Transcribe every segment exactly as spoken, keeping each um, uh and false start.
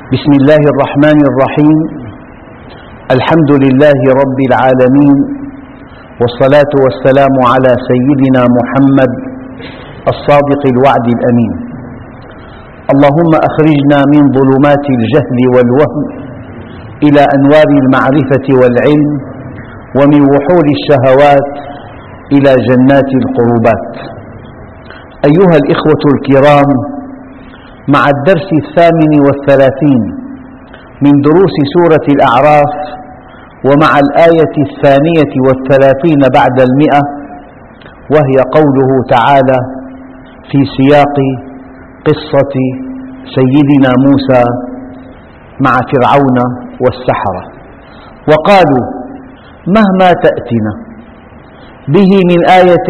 بسم الله الرحمن الرحيم. الحمد لله رب العالمين، والصلاة والسلام على سيدنا محمد الصادق الوعد الأمين. اللهم أخرجنا من ظلمات الجهل والوهم إلى أنوار المعرفة والعلم، ومن وحول الشهوات إلى جنات القربات. أيها الإخوة الكرام، مع الدرس الثامن والثلاثين من دروس سورة الأعراف، ومع الآية الثانية والثلاثين بعد المئة، وهي قوله تعالى في سياق قصة سيدنا موسى مع فرعون والسحرة: وقالوا مهما تأتنا به من آية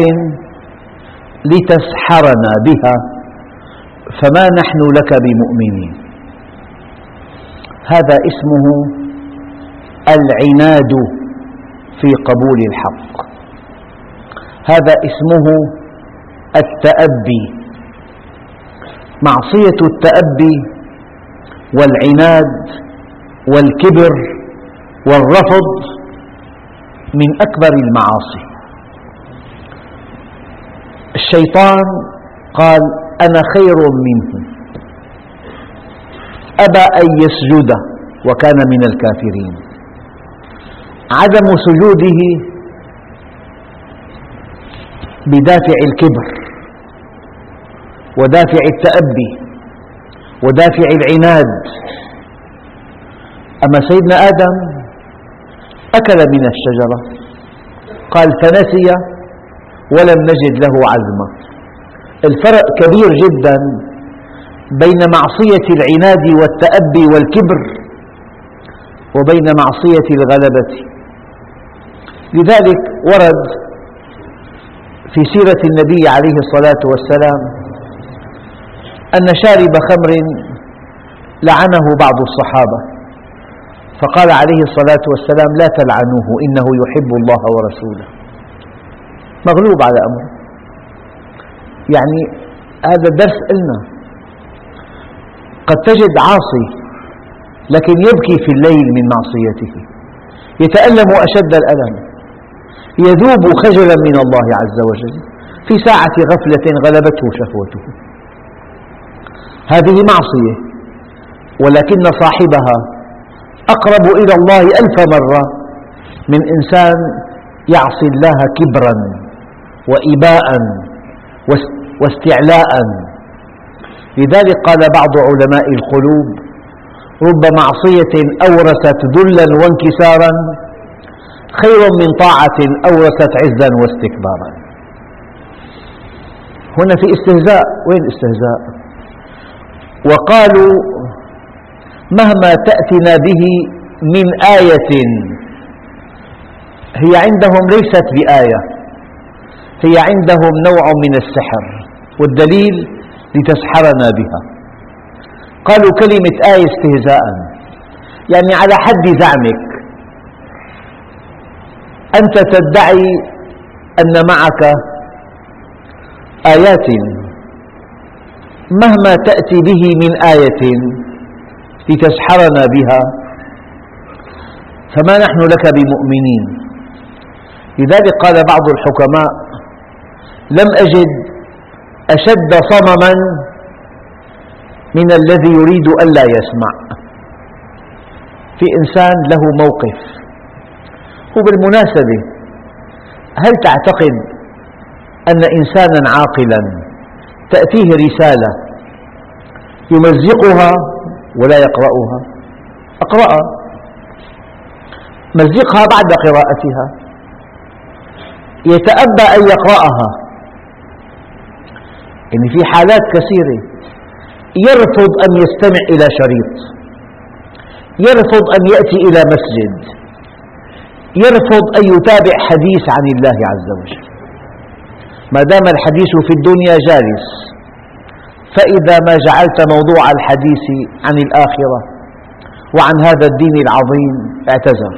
لتسحرنا بها فما نحن لك بمؤمنين. هذا اسمه العناد في قبول الحق، هذا اسمه التأبي. معصية التأبي والعناد والكبر والرفض من أكبر المعاصي. الشيطان قال: أنا خير منه، أبى أن يسجد وكان من الكافرين. عدم سجوده بدافع الكبر ودافع التأبي ودافع العناد. أما سيدنا آدم أكل من الشجرة، قال فنسي ولم نجد له عزما. الفرق كبير جدا بين معصية العناد والتأبي والكبر وبين معصية الغلبة. لذلك ورد في سيرة النبي عليه الصلاة والسلام أن شارب خمر لعنه بعض الصحابة، فقال عليه الصلاة والسلام: لا تلعنوه إنه يحب الله ورسوله. مغلوب على أمره. يعني هذا الدرس لنا. قد تجد عاصي لكن يبكي في الليل من معصيته، يتألم أشد الألم، يذوب خجلا من الله عز وجل في ساعة غفلة غلبته شهوته. هذه معصية، ولكن صاحبها أقرب إلى الله ألف مرة من إنسان يعصي الله كبرا وإباء واستعلاء. لذلك قال بعض علماء القلوب: رب معصية أورثت ذلا وانكسارا خير من طاعة أورثت عزا واستكبارا. هنا في استهزاء. وين استهزاء؟ وقالوا مهما تأتنا به من آية. هي عندهم ليست بآية، هي عندهم نوع من السحر، والدليل لتسحرنا بها. قالوا كلمة آية استهزاء، يعني على حد زعمك أنت تدعي أن معك آيات، مهما تأتي به من آية لتسحرنا بها فما نحن لك بمؤمنين. لذلك قال بعض الحكماء: لم أجد أشد صمما من الذي يريد ألا يسمع. في إنسان له موقف. وبالمناسبة، هل تعتقد أن إنسانا عاقلا تأتيه رسالة يمزقها ولا يقرأها؟ أقرأها، مزقها بعد قراءتها، يتأبى أن يقرأها. يعني في حالات كثيرة يرفض أن يستمع إلى شريط، يرفض أن يأتي إلى مسجد، يرفض أن يتابع حديث عن الله عز وجل، ما دام الحديث في الدنيا جالس. فإذا ما جعلت موضوع الحديث عن الآخرة وعن هذا الدين العظيم اعتذر.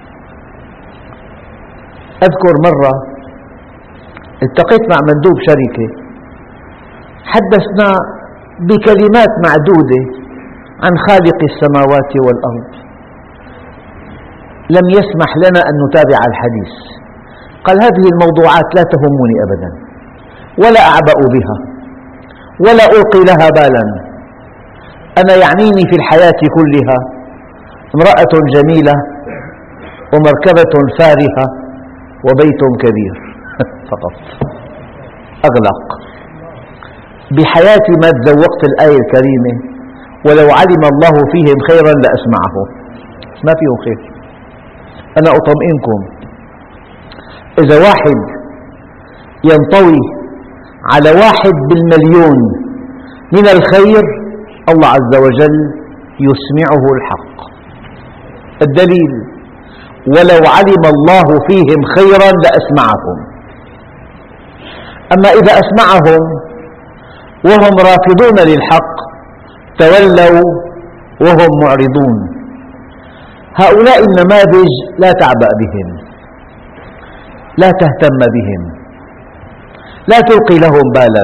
أذكر مرة التقيت مع مندوب شركة، حدثنا بكلمات معدودة عن خالق السماوات والأرض، لم يسمح لنا أن نتابع الحديث. قال هذه الموضوعات لا تهمني أبدا، ولا أعبأ بها، ولا ألقي لها بالا. أنا يعنيني في الحياة كلها امرأة جميلة ومركبة فارهة وبيت كبير فقط. أغلق. بحياتي ما تذوقت الآية الكريمة ولو علم الله فيهم خيرا لأسمعه. ما فيهم خير. أنا أطمئنكم، إذا واحد ينطوي على واحد بالمليون من الخير الله عز وجل يسمعه الحق. الدليل: ولو علم الله فيهم خيرا لأسمعهم. أما إذا أسمعهم وهم رافضون للحق تولوا وهم معرضون. هؤلاء النماذج لا تعبأ بهم، لا تهتم بهم، لا تلقي لهم بالا.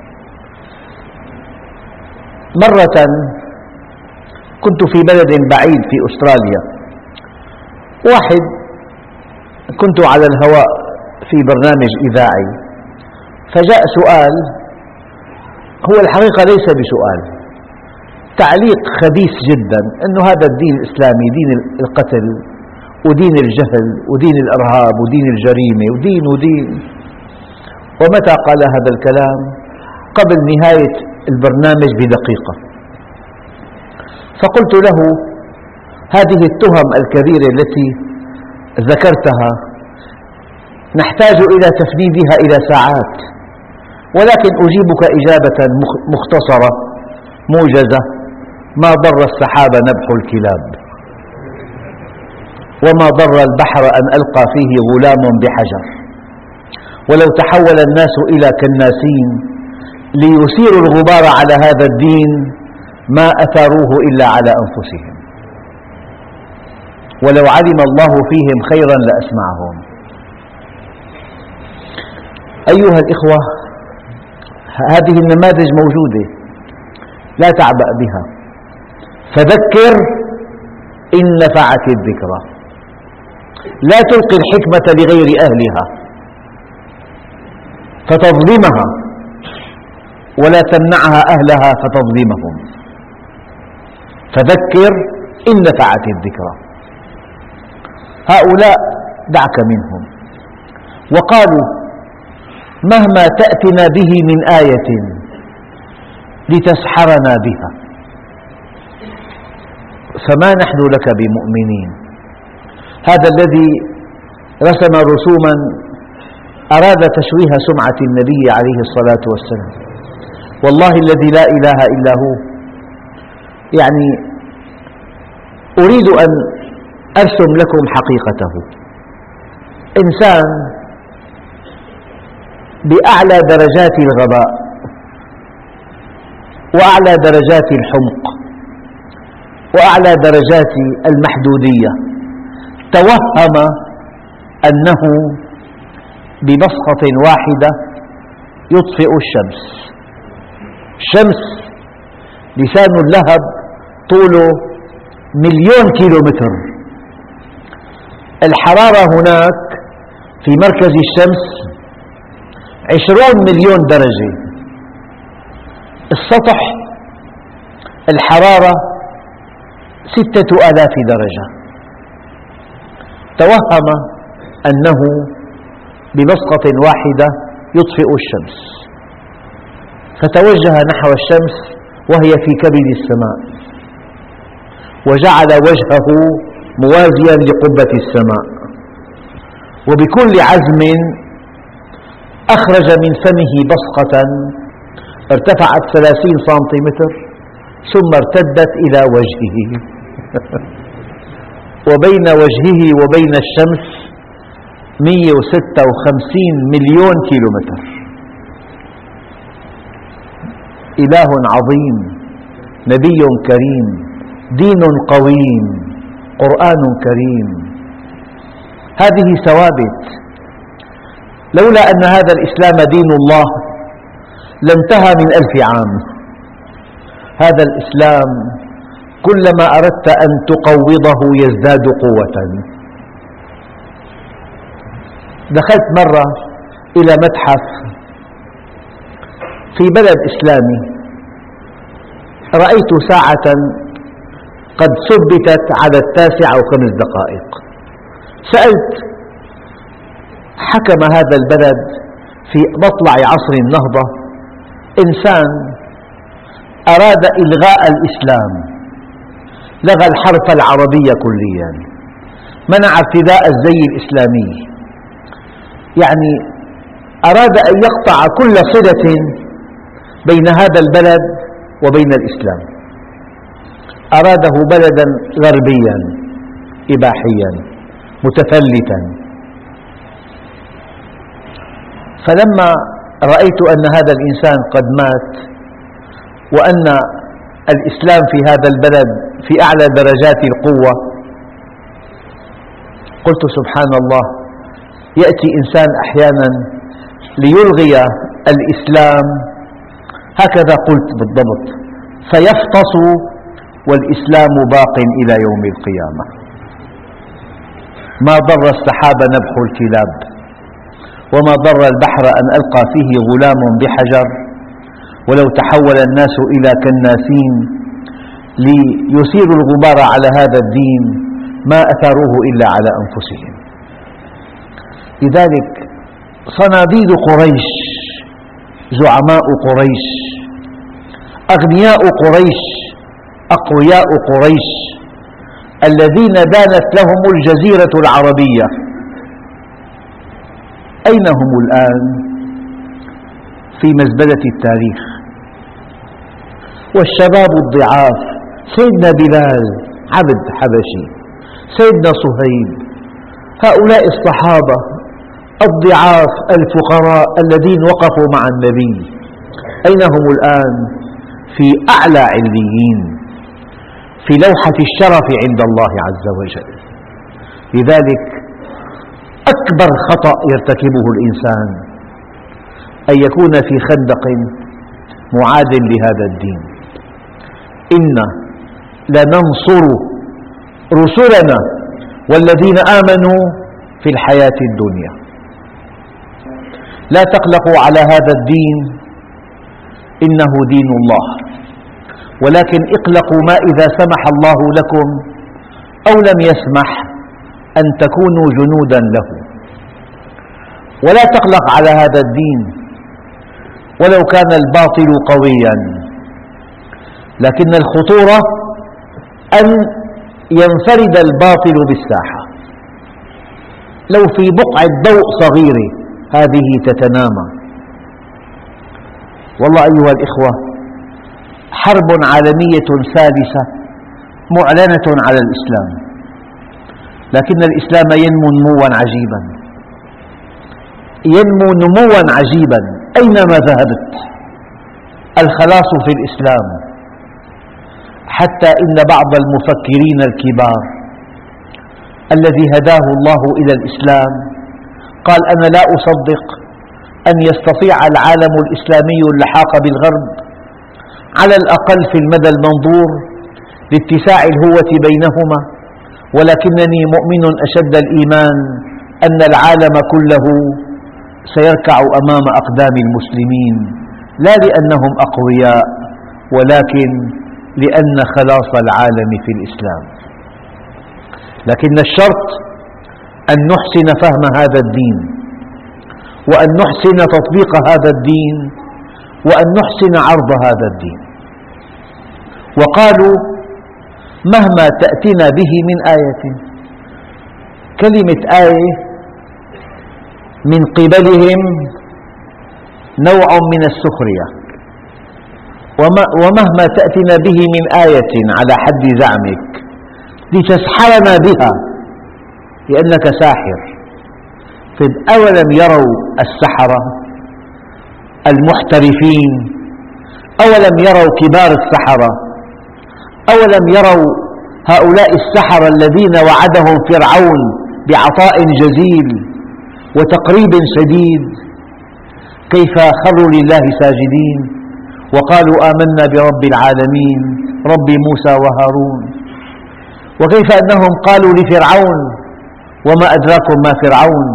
مرة كنت في بلد بعيد في أستراليا، واحد كنت على الهواء في برنامج إذاعي، فجاء سؤال، هو الحقيقة ليس بسؤال، تعليق خبيث جدا، أن هذا الدين الإسلامي دين القتل ودين الجهل ودين الإرهاب ودين الجريمة ودين ودين. ومتى قال هذا الكلام؟ قبل نهاية البرنامج بدقيقة. فقلت له: هذه التهم الكبيرة التي ذكرتها نحتاج إلى تفنيدها إلى ساعات، ولكن أجيبك إجابة مختصرة موجزة: ما ضر السحاب نبح الكلاب، وما ضر البحر أن ألقى فيه غلام بحجر، ولو تحول الناس إلى كناسين ليثيروا الغبار على هذا الدين ما أثاروه إلا على أنفسهم، ولو علم الله فيهم خيرا لأسمعهم. أيها الإخوة، هذه النماذج موجودة، لا تعبأ بها. فذكر إن نفعت الذكرى. لا تلقي الحكمة لغير أهلها فتظلمها، ولا تمنعها أهلها فتظلمهم. فذكر إن نفعت الذكرى. هؤلاء دعك منهم. وقالوا: مهما تأتنا به من آية لتسحرنا بها فما نحن لك بمؤمنين. هذا الذي رسم رسوما أراد تشويه سمعة النبي عليه الصلاة والسلام، والله الذي لا إله إلا هو، يعني أريد أن أرسم لكم حقيقته. إنسان بأعلى درجات الغباء وأعلى درجات الحمق وأعلى درجات المحدودية توهم أنه ببصقة واحدة يطفئ الشمس. الشمس لسان اللهب طوله مليون كيلومتر، الحرارة هناك في مركز الشمس عشرون مليون درجة، السطح الحرارة ستة آلاف درجة. توهم أنه ببصقة واحدة يطفئ الشمس، فتوجه نحو الشمس وهي في كبد السماء، وجعل وجهه موازيا لقبة السماء، وبكل عزم أخرج من فمه بصقة ارتفعت ثلاثين سنتيمتر ثم ارتدت إلى وجهه وبين وجهه وبين الشمس مئة وستة وخمسين مليون كيلومتر. إله عظيم، نبي كريم، دين قويم، قرآن كريم. هذه ثوابت. لولا أن هذا الإسلام دين الله لانتهى من ألف عام. هذا الإسلام كلما أردت أن تقوضه يزداد قوة. دخلت مرة إلى متحف في بلد إسلامي، رأيت ساعة قد ثبتت على التاسعة وخمس دقائق. سألت حكم هذا البلد في مطلع عصر النهضة، إنسان أراد إلغاء الإسلام، لغى الحرف العربي كليا، منع ارتداء الزي الإسلامي، يعني أراد أن يقطع كل صلة بين هذا البلد وبين الإسلام، أراده بلدا غربيا إباحيا متفلتا. فلما رأيت أن هذا الإنسان قد مات وأن الإسلام في هذا البلد في أعلى درجات القوة، قلت سبحان الله، يأتي إنسان أحيانا ليلغي الإسلام، هكذا قلت بالضبط، فيفطس والإسلام باق إلى يوم القيامة. ما ضر السحاب نبح الكلاب، وما ضر البحر أن ألقى فيه غلام بحجر، ولو تحول الناس إلى كناسين ليثيروا الغبار على هذا الدين ما أثاروه إلا على أنفسهم. لذلك صناديد قريش، زعماء قريش، أغنياء قريش، أقوياء قريش، الذين دانت لهم الجزيرة العربية، أين هم الآن؟ في مزبلة التاريخ. والشباب الضعاف، سيدنا بلال عبد حبشي، سيدنا صهيب، هؤلاء الصحابة الضعاف الفقراء الذين وقفوا مع النبي، أين هم الآن؟ في أعلى عليين، في لوحة الشرف عند الله عز وجل. لذلك أكبر خطأ يرتكبه الإنسان أن يكون في خندق معاد لهذا الدين. إنا لننصر رسلنا والذين آمنوا في الحياة الدنيا. لا تقلقوا على هذا الدين، إنه دين الله، ولكن اقلقوا ما إذا سمح الله لكم أو لم يسمح أن تكونوا جنودا له. ولا تقلق على هذا الدين ولو كان الباطل قويا، لكن الخطورة أن ينفرد الباطل بالساحة. لو في بقعة ضوء صغيرة هذه تتنامى. والله أيها الإخوة، حرب عالمية ثالثة معلنة على الإسلام، لكن الإسلام ينمو نموا عجيبا، ينمو نموا عجيبا أينما ذهبت. الخلاص في الإسلام، حتى إن بعض المفكرين الكبار الذي هداه الله إلى الإسلام قال: أنا لا أصدق أن يستطيع العالم الإسلامي اللحاق بالغرب على الأقل في المدى المنظور لاتساع الهوة بينهما، ولكنني مؤمن أشد الإيمان أن العالم كله سيركع أمام أقدام المسلمين، لا لأنهم أقوياء ولكن لأن خلاص العالم في الإسلام. لكن الشرط أن نحسن فهم هذا الدين، وأن نحسن تطبيق هذا الدين، وأن نحسن عرض هذا الدين. وقالوا: مهما تأتنا به من آية. كلمة آية من قبلهم نوع من السخرية، ومهما تأتنا به من آية على حد زعمك لتسحرنا بها لأنك ساحر. أولم يروا السحرة المحترفين، أولم يروا كبار السحرة، أولم يروا هؤلاء السحرة الذين وعدهم فرعون بعطاء جزيل وتقريب شديد كيف خروا لله ساجدين؟ وقالوا آمنا برب العالمين رب موسى وهارون. وكيف أنهم قالوا لفرعون وما أدراكم ما فرعون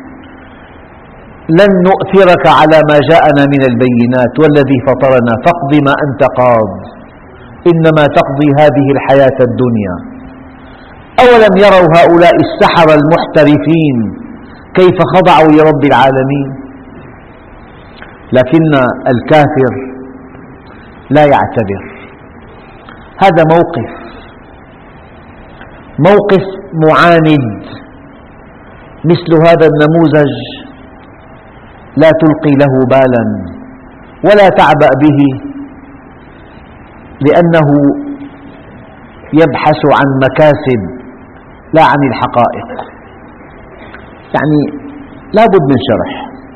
لن نؤثرك على ما جاءنا من البينات والذي فطرنا فاقض ما أنت قاض إنما تقضي هذه الحياة الدنيا. أولم يروا هؤلاء السحرة المحترفين كيف خضعوا لرب العالمين؟ لكن الكافر لا يعتبر. هذا موقف موقف معاند. مثل هذا النموذج لا تلقي له بالا ولا تعبأ به، لأنه يبحث عن مكاسب لا عن الحقائق. يعني لا بد من شرح.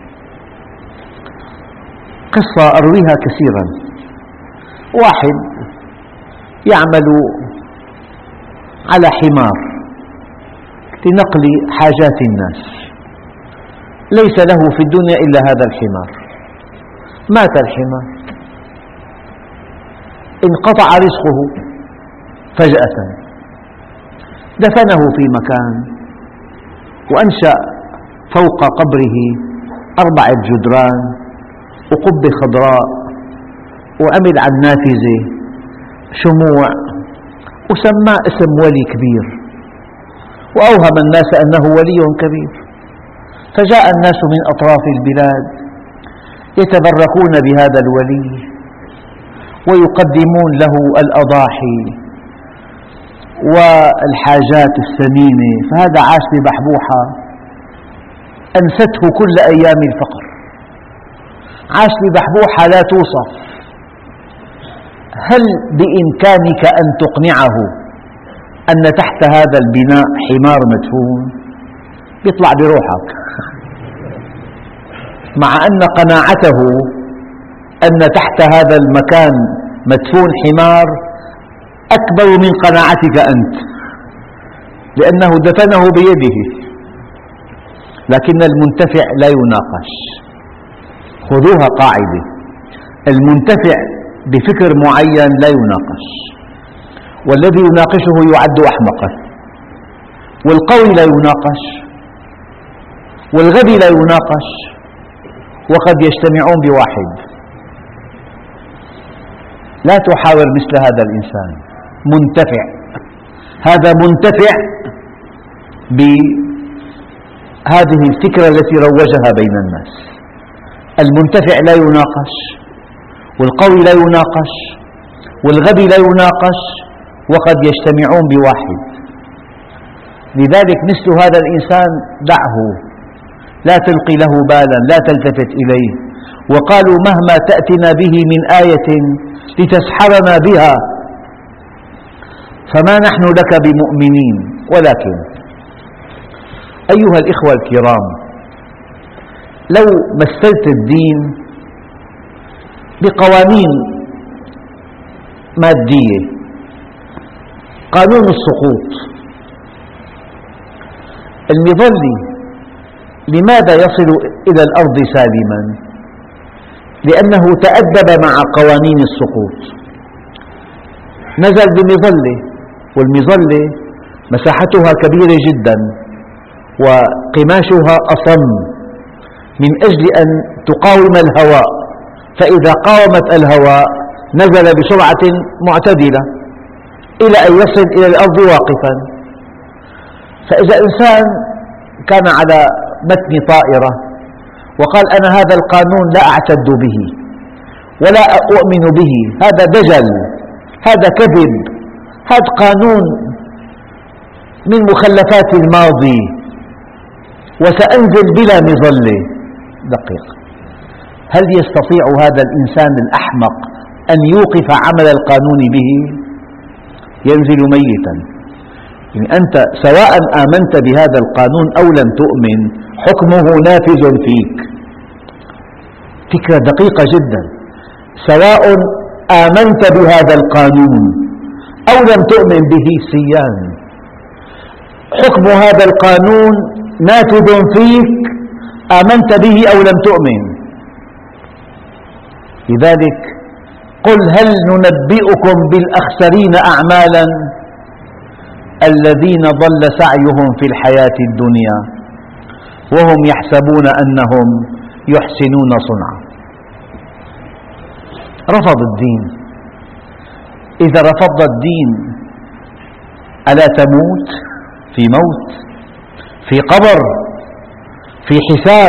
قصة أرويها كثيرا. واحد يعمل على حمار لنقل حاجات الناس، ليس له في الدنيا إلا هذا الحمار. مات الحمار، انقطع رزقه فجأة، دفنه في مكان وأنشأ فوق قبره أربعة جدران وقبة خضراء وعمل على النافذة شموع وسماه اسم ولي كبير وأوهم الناس أنه ولي كبير. فجاء الناس من أطراف البلاد يتبركون بهذا الولي ويقدمون له الأضاحي والحاجات الثمينة. فهذا عاش ببحبوحة أنسته كل أيام الفقر، عاش ببحبوحة لا توصف. هل بإمكانك أن تقنعه أن تحت هذا البناء حمار مدفون؟ يطلع بروحك، مع أن قناعته أن تحت هذا المكان مدفون حمار أكبر من قناعتك أنت، لأنه دفنه بيده. لكن المنتفع لا يناقش. خذوها قاعدة: المنتفع بفكر معين لا يناقش، والذي يناقشه يعد أحمقا. والقوي لا يناقش، والغبي لا يناقش، وقد يجتمعون بواحد. لا تحاور مثل هذا الإنسان. منتفع، هذا منتفع بهذه الفكرة التي روجها بين الناس. المنتفع لا يناقش، والقوي لا يناقش، والغبي لا يناقش، وقد يجتمعون بواحد. لذلك مثل هذا الإنسان دعه، لا تلقي له بالا، لا تلتفت إليه. وقالوا مهما تأتنا به من آية لتسحرنا بها فما نحن لك بمؤمنين. ولكن أيها الإخوة الكرام، لو مثلت الدين بقوانين مادية، قانون السقوط. المظلي لماذا يصل إلى الأرض سالما؟ لأنه تأدب مع قوانين السقوط. نزل بمظلة، والمظلة مساحتها كبيرة جدا وقماشها أصم من أجل أن تقاوم الهواء، فإذا قاومت الهواء نزل بسرعة معتدلة إلى أن يصل إلى الأرض واقفا. فإذا إنسان كان على متن طائرة وقال أنا هذا القانون لا أعتد به ولا أؤمن به، هذا دجل، هذا كذب، هذا قانون من مخلفات الماضي وسأنزل بلا مظلة. دقيق، هل يستطيع هذا الإنسان الأحمق أن يوقف عمل القانون به؟ ينزل ميتا. يعني أنت سواء آمنت بهذا القانون أو لم تؤمن حكمه نافذ فيك. فكرة دقيقة جدا. سواء آمنت بهذا القانون أو لم تؤمن به سيان، حكم هذا القانون نافذ فيك آمنت به أو لم تؤمن. لذلك قل هل ننبئكم بالأخسرين أعمالا الذين ضل سعيهم في الحياة الدنيا وهم يحسبون أنهم يحسنون صنعا. رفض الدين. إذا رفضت الدين ألا تموت في موت، في قبر، في حساب؟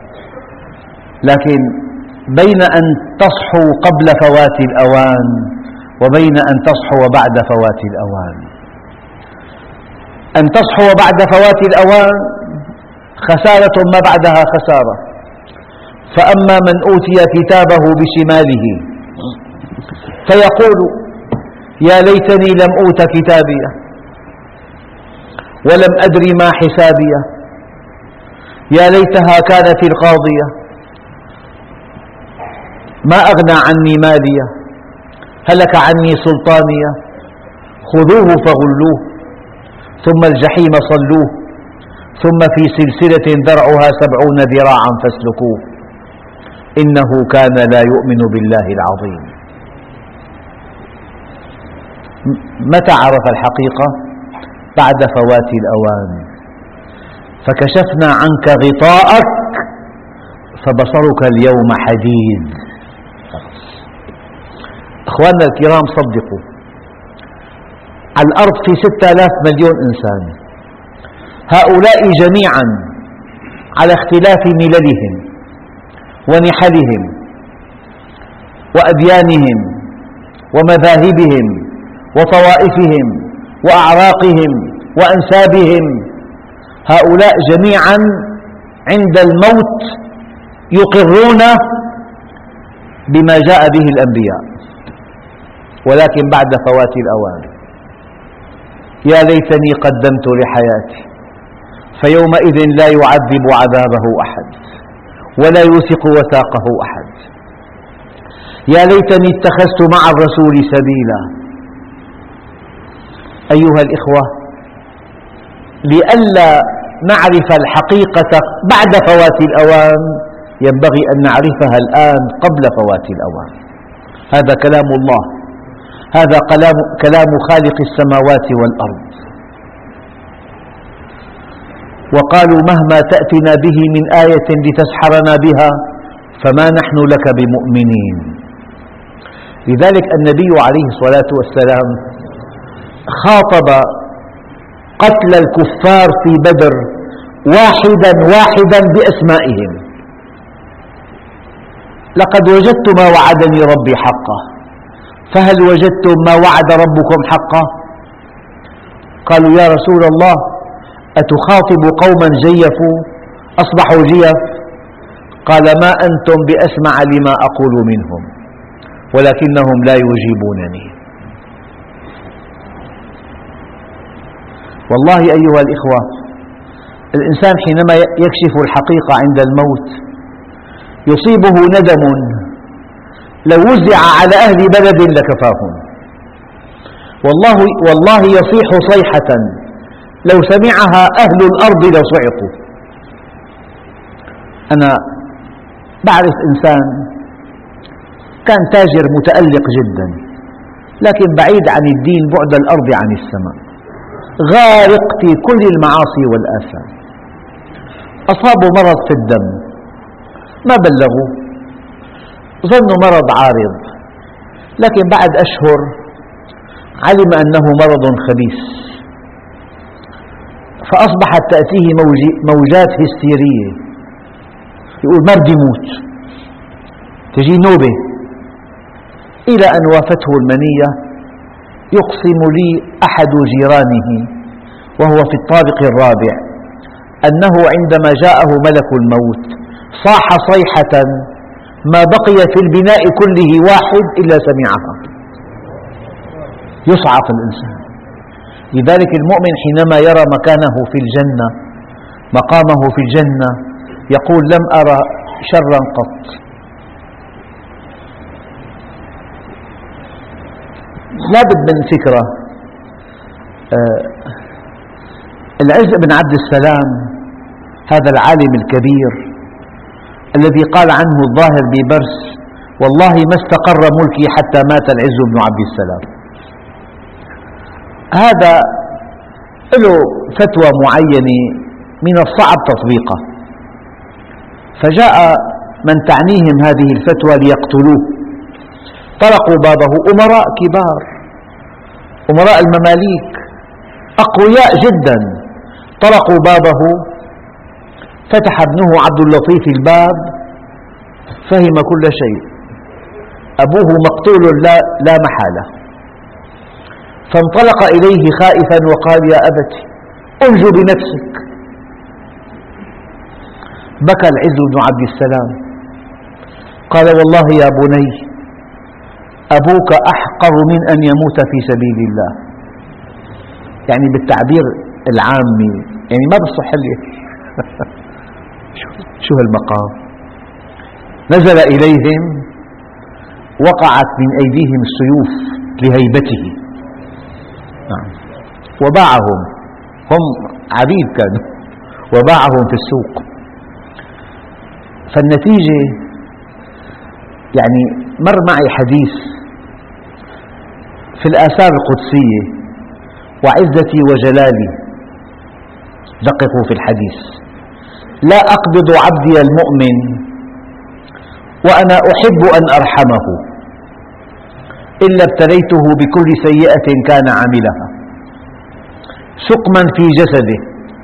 لكن بين أن تصحوا قبل فوات الأوان وبين أن تصحوا بعد فوات الأوان. أن تصحوا بعد فوات الأوان خسارة ما بعدها خسارة. فأما من أوتي كتابه بشماله فيقول يا ليتني لم أوت كتابيه ولم أدر ما حسابيه يا ليتها كانت القاضية ما أغنى عني ماليه هلك عني سلطانيه خذوه فغلوه ثم الجحيم صلوه ثم في سلسلة ذرعها سبعون ذراعا فاسلكوه إنه كان لا يؤمن بالله العظيم. متى عرف الحقيقة؟ بعد فوات الأوان. فكشفنا عنك غطاءك فبصرك اليوم حديد. أخواننا الكرام، صدقوا على الأرض في ستة آلاف مليون إنسان، هؤلاء جميعا على اختلاف مللهم ونحلهم وأديانهم ومذاهبهم وطوائفهم وأعراقهم وأنسابهم، هؤلاء جميعا عند الموت يقرون بما جاء به الأنبياء، ولكن بعد فوات الأوان. يا ليتني قدمت لحياتي فيومئذ لا يعذب عذابه أحد ولا يوثق وثاقه أحد. يا ليتني اتخذت مع الرسول سبيلا. أيها الإخوة، لئلا نعرف الحقيقة بعد فوات الأوان ينبغي أن نعرفها الآن قبل فوات الأوان. هذا كلام الله، هذا كلام خالق السماوات والأرض. وقالوا مهما تأتنا به من آية لتسحرنا بها فما نحن لك بمؤمنين. لذلك النبي عليه الصلاة والسلام خاطب قتل الكفار في بدر واحدا واحدا بأسمائهم: لقد وجدت ما وعدني ربي حقا، فهل وجدتم ما وعد ربكم حقا؟ قالوا يا رسول الله أتخاطب قوما جيفوا أصبحوا جيف؟ قال ما أنتم بأسمع لما أقول منهم ولكنهم لا يجيبونني. والله أيها الإخوة، الإنسان حينما يكشف الحقيقة عند الموت يصيبه ندم لو وزع على أهل بلد لكفاهم. والله, والله يصيح صيحة لو سمعها أهل الأرض لصعقوا. أنا بعرف إنسان كان تاجر متألق جدا، لكن بعيد عن الدين بعد الأرض عن السماء، غارق في كل المعاصي والآثام. أصابوا مرض في الدم، ما بلغوا، ظنوا مرض عارض، لكن بعد أشهر علم أنه مرض خبيث، فأصبحت تأتيه موجات هستيرية، يقول ما بدي موت، تجي نوبة، إلى أن وافته المنية. يقسم لي أحد جيرانه وهو في الطابق الرابع أنه عندما جاءه ملك الموت صاح صيحة ما بقي في البناء كله واحد إلا سمعها. يصعق الإنسان. لذلك المؤمن حينما يرى مكانه في الجنة، مقامه في الجنة، يقول لم أرى شرا قط. لا بد من فكرة. العز بن عبد السلام هذا العالم الكبير الذي قال عنه الظاهر ببرس والله ما استقر ملكي حتى مات العز بن عبد السلام. هذا له فتوى معينة من الصعب تطبيقها، فجاء من تعنيهم هذه الفتوى ليقتلوه، طرقوا بابه أمراء كبار، أمراء المماليك أقوياء جدا، طرقوا بابه، فتح ابنه عبد اللطيف الباب، فهم كل شيء، أبوه مقتول لا, لا محالة، فانطلق إليه خائفا وقال: يا أبت أنجو بنفسك. بكى العز بن عبد السلام، قال: والله يا بني أبوك أحقر من أن يموت في سبيل الله. يعني بالتعبير العامي، يعني ما بصح لي شو هالمقام. نزل إليهم، وقعت من أيديهم السيوف لهيبته، وباعهم، هم عبيد كانوا، وباعهم في السوق. فالنتيجة يعني مر معي حديث في الآثار القدسية: وعزتي وجلالي، دققوا في الحديث، لا أقبض عبدي المؤمن وأنا أحب أن أرحمه إلا ابتليته بكل سيئة كان عملها، سقما في جسده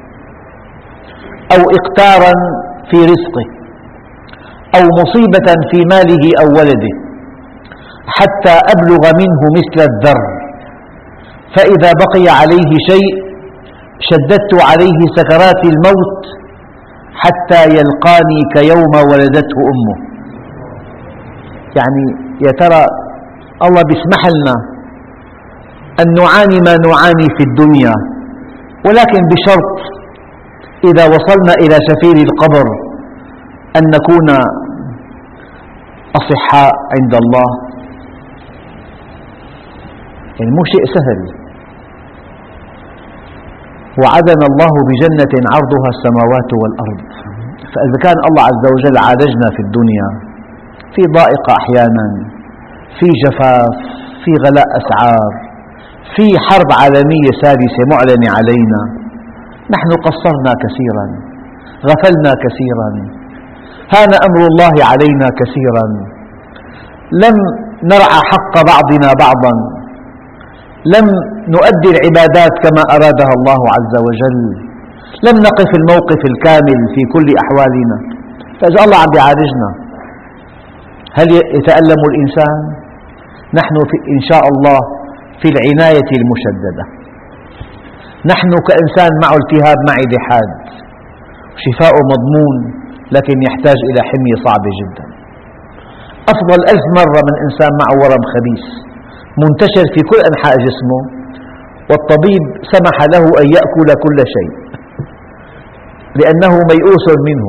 أو إقتارا في رزقه أو مصيبة في ماله أو ولده، حتى أبلغ منه مثل الذر، فإذا بقي عليه شيء شددت عليه سكرات الموت حتى يلقاني كيوم ولدته أمه. يعني يا ترى الله بيسمح لنا أن نعاني ما نعاني في الدنيا، ولكن بشرط إذا وصلنا إلى شفير القبر أن نكون أصحاء عند الله. يعني مو شيء سهل. وعدنا الله بجنة عرضها السماوات والأرض. فإذا كان الله عز وجل عالجنا في الدنيا في ضائقة أحيانا، في جفاف، في غلاء أسعار، في حرب عالمية سادسة معلنة علينا، نحن قصرنا كثيرا، غفلنا كثيرا، هان أمر الله علينا كثيرا، لم نرعى حق بعضنا بعضا، لم نؤدي العبادات كما أرادها الله عز وجل، لم نقف الموقف الكامل في كل أحوالنا. فإذا الله عم بيعالجنا هل يتألم الإنسان؟ نحن في إن شاء الله في العناية المشددة. نحن كإنسان معه التهاب معدة حاد، شفاؤه مضمون، لكن يحتاج إلى حمية صعبة جدا، أفضل ألف مرة من إنسان معه ورم خبيث منتشر في كل أنحاء جسمه، والطبيب سمح له أن يأكل كل شيء لأنه ميؤوس منه.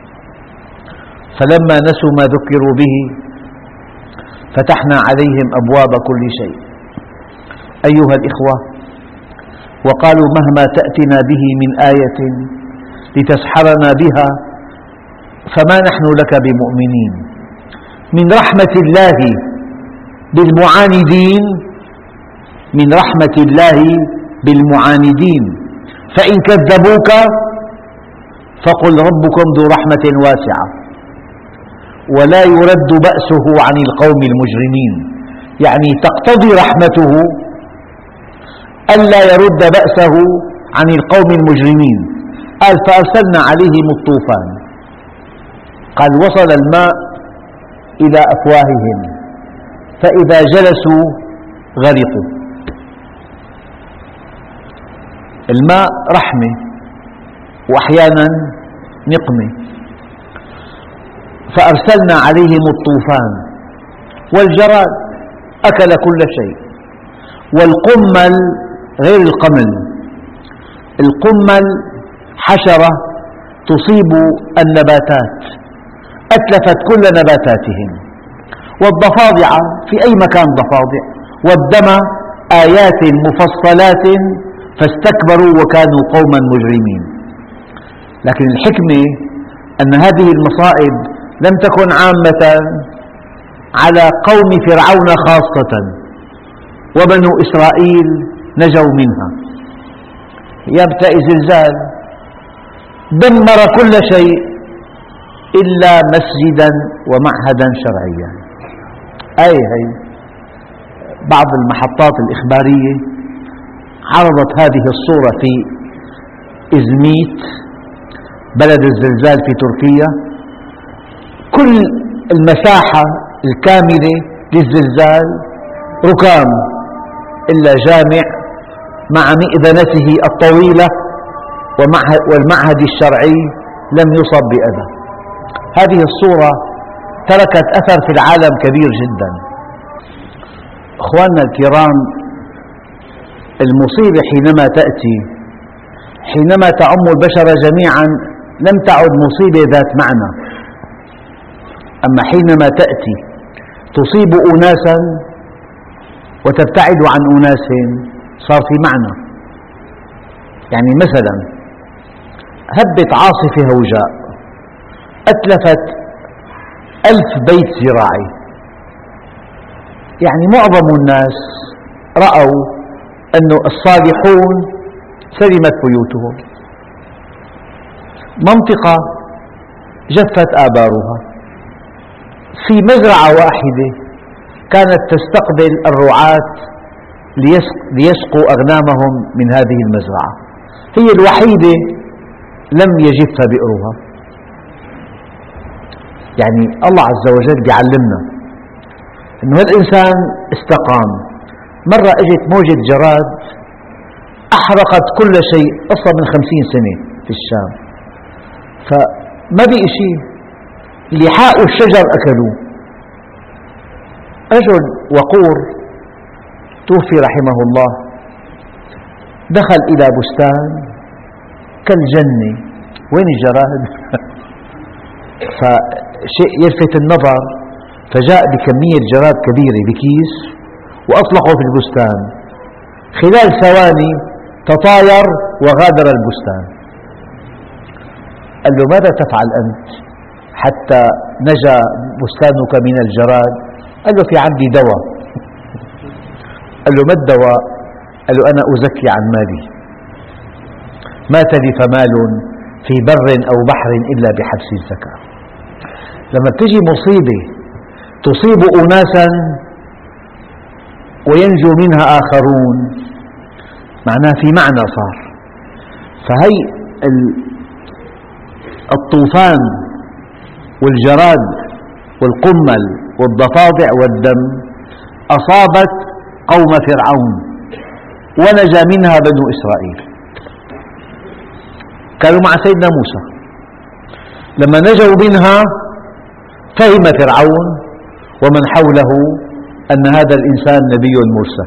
فلما نسوا ما ذكروا به فتحنا عليهم أبواب كل شيء. أيها الإخوة، وقالوا مهما تأتنا به من آية لتسحرنا بها فما نحن لك بمؤمنين. من رحمة الله بالمعاندين، من رحمة الله بالمعاندين، فإن كذبوك فقل ربكم ذو رحمة واسعة ولا يرد بأسه عن القوم المجرمين. يعني تقتضي رحمته ألا يرد بأسه عن القوم المجرمين. قال فأرسلنا عليهم الطوفان، قال وصل الماء إلى أفواههم فإذا جلسوا غرقوا. الماء رحمة وأحيانا نقمة. فأرسلنا عليهم الطوفان والجراد أكل كل شيء، والقمل غير القمل، القمل حشرة تصيب النباتات أتلفت كل نباتاتهم، والضفادع في أي مكان ضفادع، والدم آيات مفصلات فاستكبروا وكانوا قوما مجرمين. لكن الحكمة أن هذه المصائب لم تكن عامة على قوم فرعون خاصة، وبنو إسرائيل نجوا منها. يبتئ زلزال دمر كل شيء إلا مسجدا ومعهدا شرعيا. أي هي بعض المحطات الإخبارية عرضت هذه الصورة في إزميت بلد الزلزال في تركيا. كل المساحة الكاملة للزلزال ركام إلا جامع مع مئذنته الطويلة والمعهد الشرعي لم يصب بأذى. هذه الصورة تركت أثر في العالم كبير جدا. أخواننا الكرام، المصيبة حينما تأتي حينما تعم البشر جميعا لم تعد مصيبة ذات معنى، أما حينما تأتي تصيب أناسا وتبتعد عن أناس صار في معنى. يعني مثلا هبت عاصفة هوجاء أتلفت ألف بيت زراعي، يعني معظم الناس رأوا أن الصالحون سلمت بيوتهم. منطقة جفت آبارها، في مزرعة واحدة كانت تستقبل الرعاة ليسقوا أغنامهم من هذه المزرعة، هي الوحيدة لم يجف بئرها. يعني الله عز وجل يعلمنا أنه الإنسان استقام. مرة أجت موجة جراد أحرقت كل شيء، أصلا من خمسين سنة في الشام، فما بقي شيء، لحاء الشجر أكلوه. رجل وقور توفي رحمه الله دخل إلى بستان كالجنة، وين الجراد؟ فشيء يلفت النظر، فجاء بكمية جراد كبيرة بكيس وأطلقه في البستان. خلال ثواني تطاير وغادر البستان. قال له: ماذا تفعل أنت حتى نجا بستانك من الجراد؟ قال له: في عندي دواء. قال له: ما الدواء؟ قال له: أنا أزكي عن مالي، ما تلف مال في بر أو بحر إلا بحبس الزكاة. لما تجي مصيبة تصيب أناسا وينجو منها آخرون معناه في معنى صار. فهي الطوفان والجراد والقمل والضفادع والدم أصابت قوم فرعون ونجا منها بنو إسرائيل. كانوا مع سيدنا موسى، لما نجوا منها فهم فرعون ومن حوله أن هذا الإنسان نبي مرسل.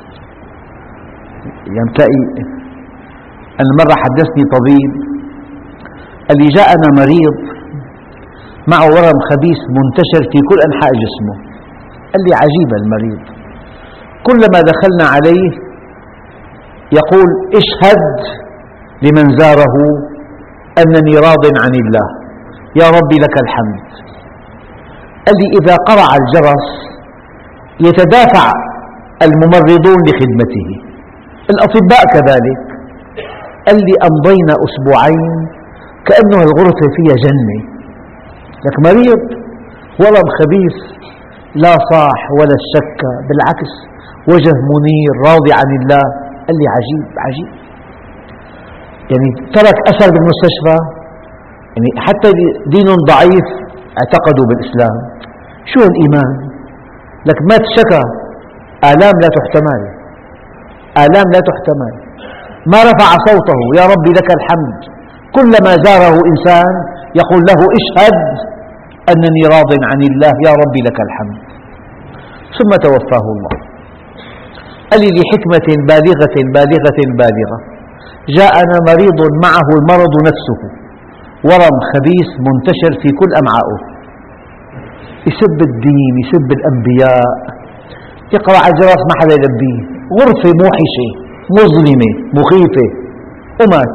يمتئي. أنا مرة حدثني طبيب قال لي: جاءنا مريض معه ورم خبيث منتشر في كل أنحاء جسمه. قال لي: عجيب المريض، كلما دخلنا عليه يقول: اشهد لمن زاره أنني راض عن الله، يا ربي لك الحمد. قال لي: إذا قرع الجرس يتدافع الممرضون لخدمته، الأطباء كذلك. قال لي: أمضينا أسبوعين كأنه الغرفة فيها جنة، لك مريض ورم خبيث لا صاح ولا الشك، بالعكس وجه منير راضي عن الله. قال لي: عجيب عجيب. يعني ترك أثر بالمستشفى. يعني حتى دين ضعيف اعتقدوا بالإسلام. شو الإيمان؟ لك مات شكا، آلام لا تحتمل، آلام لا تحتمل، ما رفع صوته يا ربي لك الحمد. كلما زاره إنسان يقول له: اشهد أنني راض عن الله، يا ربي لك الحمد. ثم توفاه الله. قال لي: لحكمة بالغة بالغة بالغة جاءنا مريض معه المرض نفسه، ورم خبيث منتشر في كل أمعائه، يسب الدين، يسب الأنبياء، يقرأ الجرس ما حدا يلبيه، غرفة موحشة مظلمة مخيفة، ومات.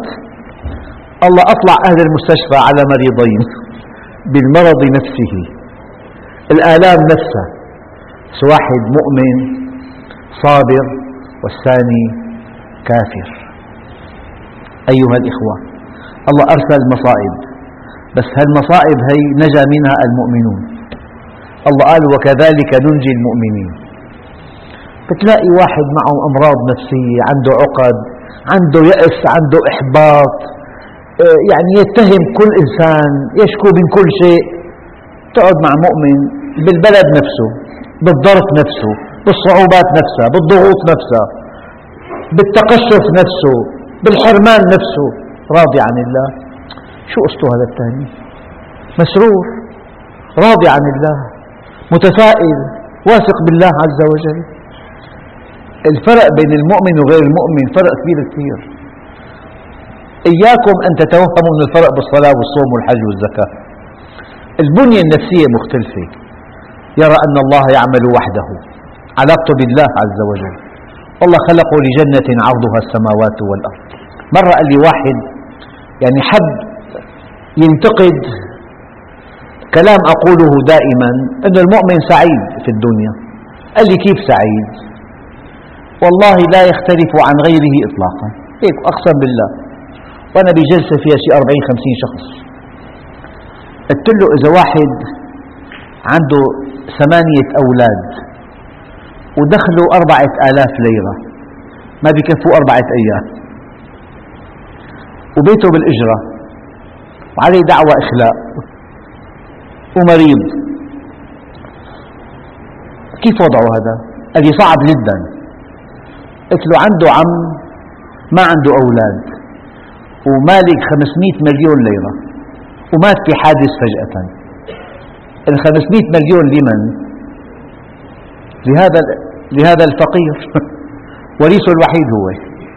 الله أطلع أهل المستشفى على مريضين بالمرض نفسه، الآلام نفسها، واحد مؤمن صابر والثاني كافر. أيها الإخوة، الله أرسل مصائب، بس هالمصائب هي نجا منها المؤمنون. الله قال وكذلك ننجي المؤمنين. بتلاقي واحد معه أمراض نفسية، عنده عقد، عنده يأس، عنده إحباط، يعني يتهم كل إنسان، يشكو من كل شيء. تقعد مع مؤمن بالبلد نفسه، بالظرف نفسه، بالصعوبات نفسها، بالضغوط نفسها، بالتقشف نفسه، بالحرمان نفسه، راضي عن الله. شو قصته هذا الثاني؟ مسرور، راضي عن الله، متفائل، واثق بالله عز وجل. الفرق بين المؤمن وغير المؤمن فرق كبير كثير. إياكم أن تتوهموا من الفرق بالصلاة والصوم والحج والزكاة. البنية النفسية مختلفة. يرى أن الله يعمل وحده، علاقته بالله عز وجل. والله خلقه لجنة عرضها السماوات والأرض. مرة قال لي واحد يعني حب ينتقد كلام أقوله دائما أن المؤمن سعيد في الدنيا. قال لي كيف سعيد؟ والله لا يختلف عن غيره إطلاقا. هيك أقسم بالله، وأنا بجلسة فيها شيء أربعين خمسين شخص. قلت له إذا واحد عنده ثمانية أولاد ودخله أربعة آلاف ليرة ما بيكفوا أربعة أيام، وبيته بالإجرة وعليه دعوى إخلاء ومريض، كيف وضعه هذا؟ قال لي صعب جدا. قلت له عنده عم ما عنده أولاد ومالك خمسمئة مليون ليرة ومات في حادث فجأة. الخمسمئة مليون لمن؟ لهذا لهذا الفقير وريثه الوحيد هو،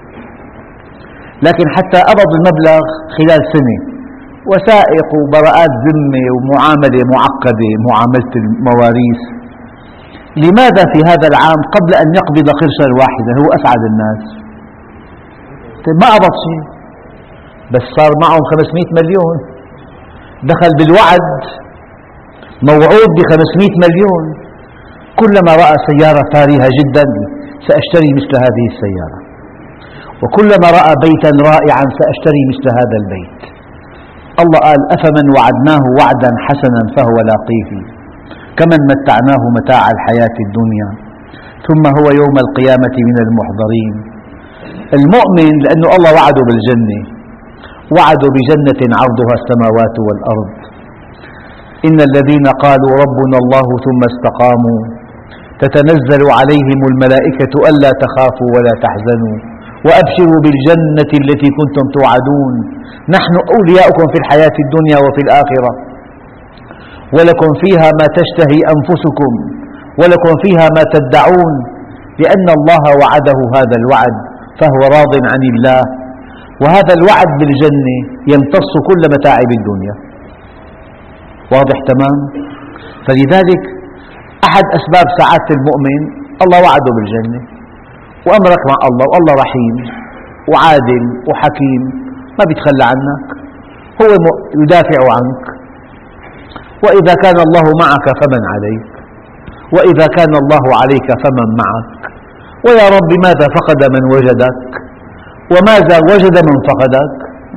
لكن حتى قبض المبلغ خلال سنة، وثائق وبراءات ذمة ومعاملة معقدة، معاملة المواريث. لماذا في هذا العام قبل أن يقبض قرشا واحدا هو أسعد الناس؟ ما قبض شيء، بس صار معهم خمسمئة مليون، دخل بالوعد، موعود بخمسمئة مليون. كلما رأى سيارة فارهة جدا سأشتري مثل هذه السيارة، وكلما رأى بيتا رائعا سأشتري مثل هذا البيت. الله قال أفمن وعدناه وعدا حسنا فهو لاقيه كمن متعناه متاع الحياة الدنيا ثم هو يوم القيامة من المحضرين. المؤمن لأنه الله وعده بالجنة، وعده بجنة عرضها السماوات والأرض. إن الذين قالوا ربنا الله ثم استقاموا تتنزل عليهم الملائكة ألا تخافوا ولا تحزنوا وأبشروا بالجنة التي كنتم توعدون نحن أولياؤكم في الحياة الدنيا وفي الآخرة ولكم فيها ما تشتهي أنفسكم ولكم فيها ما تدعون لأن الله وعده هذا الوعد فهو راض عن الله، وهذا الوعد بالجنة يمتص كل متاعب الدنيا. واضح تمام؟ فلذلك أحد أسباب سعادة المؤمن الله وعده بالجنة، وأمرك مع الله، والله رحيم وعادل وحكيم ما بيتخلى عنك، هو يدافع عنك. وإذا كان الله معك فمن عليك، وإذا كان الله عليك فمن معك. ويا رب ماذا فقد من وجدك وماذا وجد من فقدك.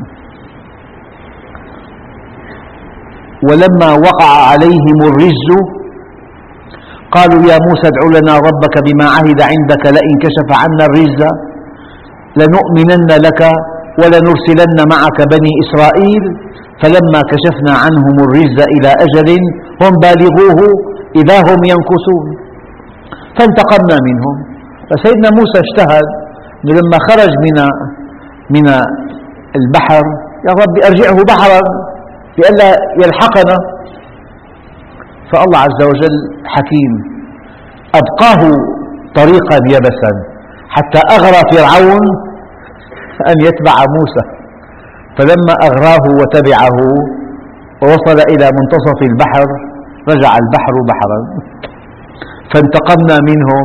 ولما وقع عليهم الرجز قالوا يا موسى ادع لنا ربك بما عهد عندك لئن كشف عنا الرجز لنؤمنن لك ولنرسلن معك بني إسرائيل فلما كشفنا عنهم الرجز إلى أجل هم بالغوه إذا هم ينكثون فانتقمنا منهم. فسيدنا موسى اجتهد لما خرج من من البحر يا رب أرجعه بحرا لئلا يلحقنا. فالله عز وجل حكيم أبقاه طريقا يبسا حتى أغرى فرعون أن يتبع موسى، فلما أغراه وتبعه ووصل إلى منتصف البحر رجع البحر بحرا فانتقمنا منهم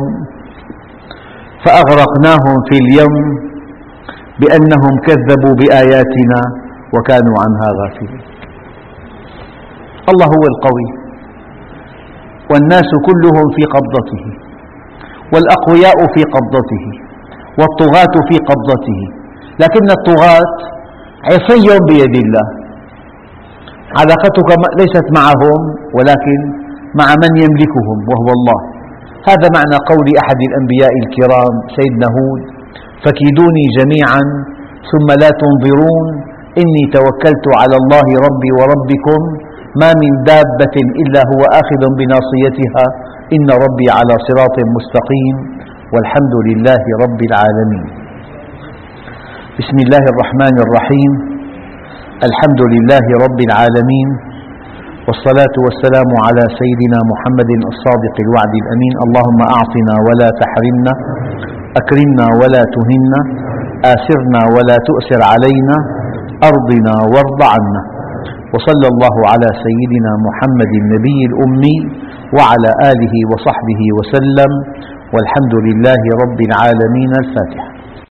فأغرقناهم في اليم بأنهم كذبوا بآياتنا وكانوا عنها غافلين. الله هو القوي، والناس كلهم في قبضته، والأقوياء في قبضته، والطغاة في قبضته، لكن الطغاة عصي بيد الله، علاقتك ليست معهم ولكن مع من يملكهم وهو الله. هذا معنى قول أحد الأنبياء الكرام سيدنا هود: فكيدوني جميعا ثم لا تنظرون إني توكلت على الله ربي وربكم ما من دابة إلا هو آخذ بناصيتها إن ربي على صراط مستقيم والحمد لله رب العالمين. بسم الله الرحمن الرحيم. الحمد لله رب العالمين، والصلاة والسلام على سيدنا محمد الصادق الوعد الأمين. اللهم أعطنا ولا تحرمنا، أكرمنا ولا تهنا، آثرنا ولا تؤثر علينا، أرضنا وارض عنا. وصلى الله على سيدنا محمد النبي الأمي وعلى آله وصحبه وسلم، والحمد لله رب العالمين. الفاتحة.